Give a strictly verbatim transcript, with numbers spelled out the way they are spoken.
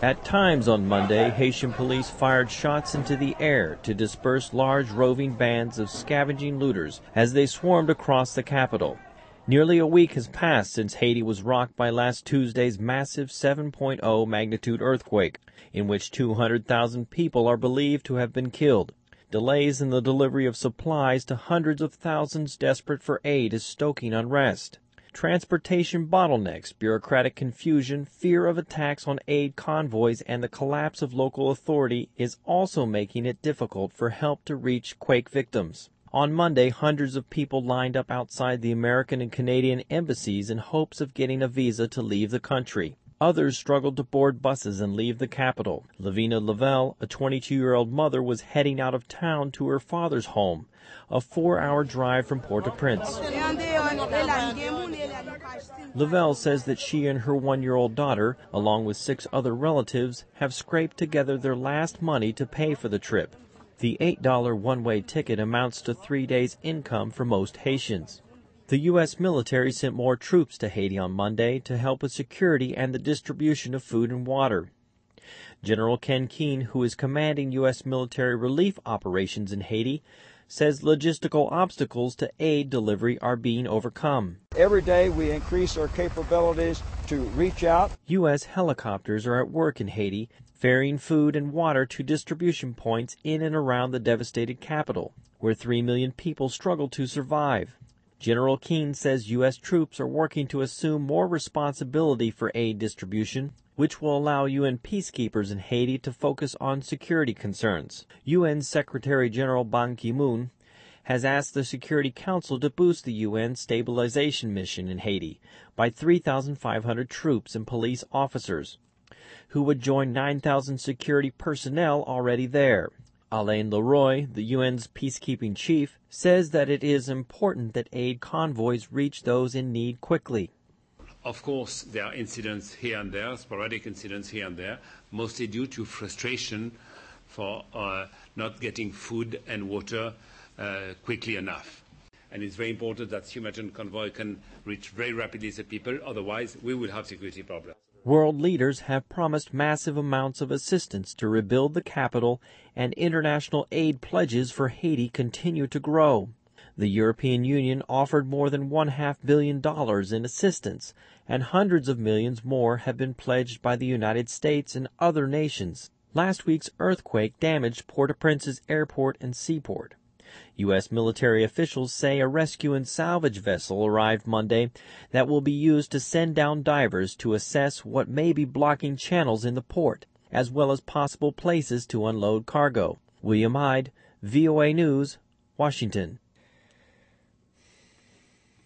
At times on Monday, Haitian police fired shots into the air to disperse large roving bands of scavenging looters as they swarmed across the capital. Nearly a week has passed since Haiti was rocked by last Tuesday's massive seven point oh magnitude earthquake, in which two hundred thousand people are believed to have been killed. Delays in the delivery of supplies to hundreds of thousands desperate for aid is stoking unrest. Transportation bottlenecks, bureaucratic confusion, fear of attacks on aid convoys, and the collapse of local authority is also making it difficult for help to reach quake victims. On Monday, hundreds of people lined up outside the American and Canadian embassies in hopes of getting a visa to leave the country. Others struggled to board buses and leave the capital. Lavina Lavelle, a twenty-two-year-old mother, was heading out of town to her father's home, a four-hour drive from Port-au-Prince. Lavelle says that she and her one-year-old daughter, along with six other relatives, have scraped together their last money to pay for the trip. The eight dollar one-way ticket amounts to three days' income for most Haitians. The U S military sent more troops to Haiti on Monday to help with security and the distribution of food and water. General Ken Keane, who is commanding U S military relief operations in Haiti, says logistical obstacles to aid delivery are being overcome. Every day we increase our capabilities to reach out. U S helicopters are at work in Haiti, ferrying food and water to distribution points in and around the devastated capital, where three million people struggle to survive. General Keane says U S troops are working to assume more responsibility for aid distribution, which will allow U N peacekeepers in Haiti to focus on security concerns. U N Secretary General Ban Ki-moon has asked the Security Council to boost the U N stabilization mission in Haiti by three thousand five hundred troops and police officers, who would join nine thousand security personnel already there. Alain Leroy, the U N's peacekeeping chief, says that it is important that aid convoys reach those in need quickly. Of course, there are incidents here and there, sporadic incidents here and there, mostly due to frustration for uh, not getting food and water uh, quickly enough. And it's very important that humanitarian convoy can reach very rapidly the people, otherwise we will have security problems. World leaders have promised massive amounts of assistance to rebuild the capital, and international aid pledges for Haiti continue to grow. The European Union offered more than one half billion dollars in assistance, and hundreds of millions more have been pledged by the United States and other nations. Last week's earthquake damaged Port-au-Prince's airport and seaport. U S military officials say a rescue and salvage vessel arrived Monday that will be used to send down divers to assess what may be blocking channels in the port, as well as possible places to unload cargo. William Ide, V O A News, Washington.